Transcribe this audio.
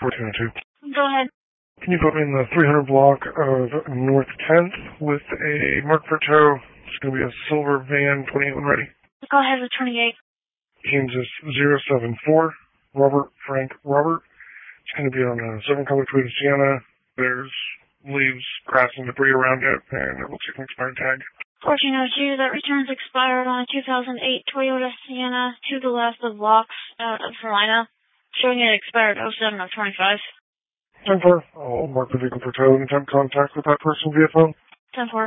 1402. Go ahead. Can you put me in the 300 block of North 10th with a Mark for tow? It's going to be a silver van, 28 when ready. Go ahead with 28. Kansas 074, Robert Frank Robert. It's going to be on a 7-color Toyota Sienna. There's leaves, grass, and debris around it, and it looks like an expired tag. 1402, that returns expired on a 2008 Toyota Sienna to the left of Locks, Carolina, showing it expired 07 of 25. 10-4. I'll mark the vehicle for tow and attempt contact with that person via phone. 10-4.